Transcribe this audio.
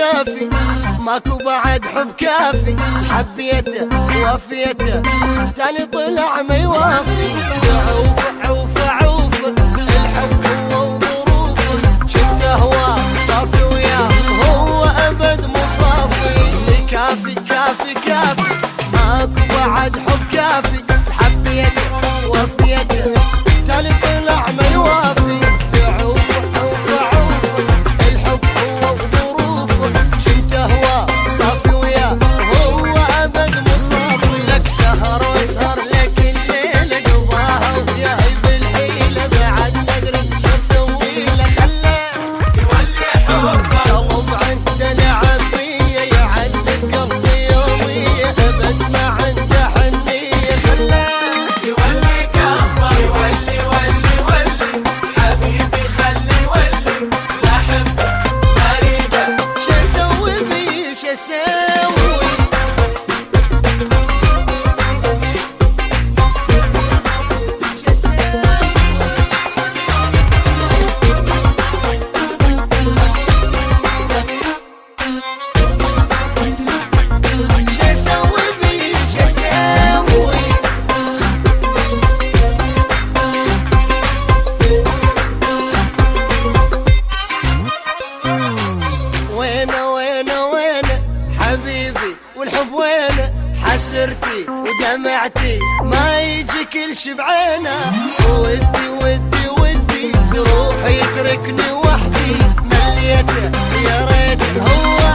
كافي، ماكو بعد حب كافي، حبيته ووفيته تالي طلع ما يوافي. عوف عوف عوف الحب هو وظروفه، جنت هواه صافي وياه هو ابد مو صافي. كافي كافي كافي ماكو بعد حب كافي، حبيته ووفيته تالي طلع ما يوافي. والحب وينه حسرتي ودمعتي ما يجي كل شي بعينه. ودي ودي ودي روحي يتركني وحدي، مليته يا ريت هو